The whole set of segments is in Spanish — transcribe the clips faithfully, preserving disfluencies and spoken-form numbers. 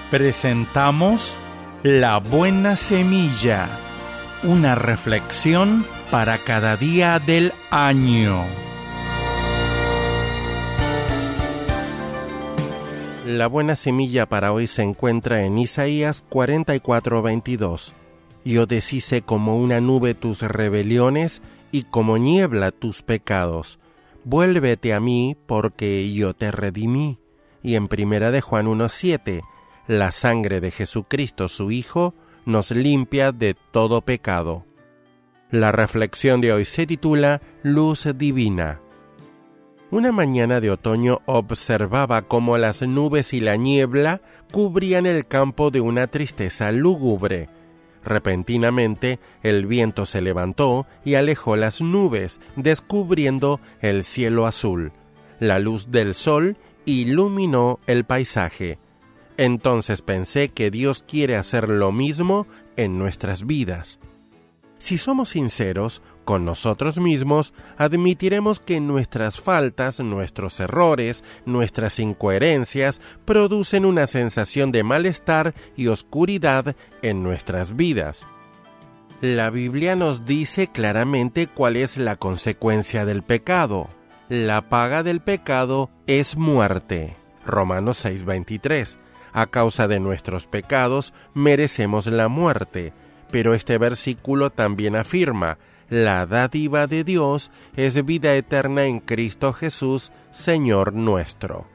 presentamos La Buena Semilla, una reflexión para cada día del año. La buena semilla para hoy se encuentra en Isaías cuarenta y cuatro, veintidós. Yo deshice como una nube tus rebeliones y como niebla tus pecados. Vuélvete a mí porque yo te redimí. Y en primera de Juan uno, siete, la sangre de Jesucristo su Hijo nos limpia de todo pecado. La reflexión de hoy se titula Luz Divina. Una mañana de otoño observaba cómo las nubes y la niebla cubrían el campo de una tristeza lúgubre. Repentinamente el viento se levantó y alejó las nubes, descubriendo el cielo azul. La luz del sol iluminó el paisaje. Entonces pensé que Dios quiere hacer lo mismo en nuestras vidas. Si somos sinceros con nosotros mismos, admitiremos que nuestras faltas, nuestros errores, nuestras incoherencias producen una sensación de malestar y oscuridad en nuestras vidas. La Biblia nos dice claramente cuál es la consecuencia del pecado. La paga del pecado es muerte. Romanos seis, veintitrés. A causa de nuestros pecados merecemos la muerte. Pero este versículo también afirma: la dádiva de Dios es vida eterna en Cristo Jesús, Señor nuestro.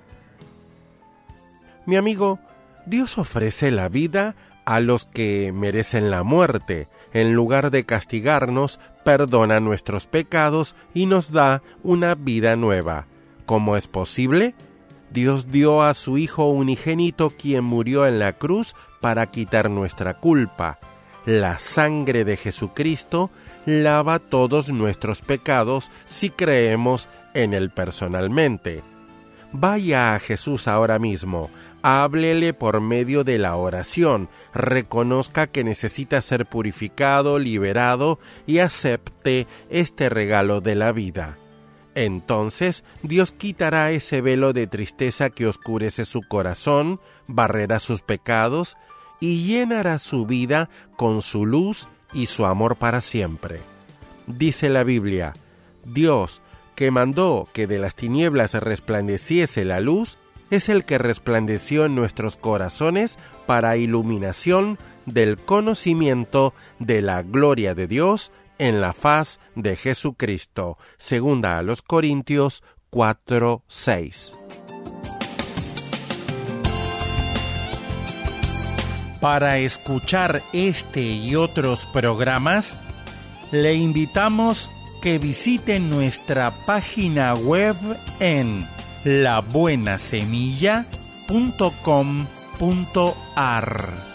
Mi amigo, Dios ofrece la vida a los que merecen la muerte. En lugar de castigarnos, perdona nuestros pecados y nos da una vida nueva. ¿Cómo es posible? Dios dio a su Hijo unigénito, quien murió en la cruz para quitar nuestra culpa. La sangre de Jesucristo lava todos nuestros pecados si creemos en Él personalmente. Vaya a Jesús ahora mismo, háblele por medio de la oración, reconozca que necesita ser purificado, liberado y acepte este regalo de la vida. Entonces Dios quitará ese velo de tristeza que oscurece su corazón, barrerá sus pecados y llenará su vida con su luz y su amor para siempre. Dice la Biblia: Dios, que mandó que de las tinieblas resplandeciese la luz, es el que resplandeció en nuestros corazones para iluminación del conocimiento de la gloria de Dios en la faz de Jesucristo. Segunda a los Corintios cuatro, seis. Para escuchar este y otros programas, le invitamos que visite nuestra página web en la buena semilla punto com punto a r.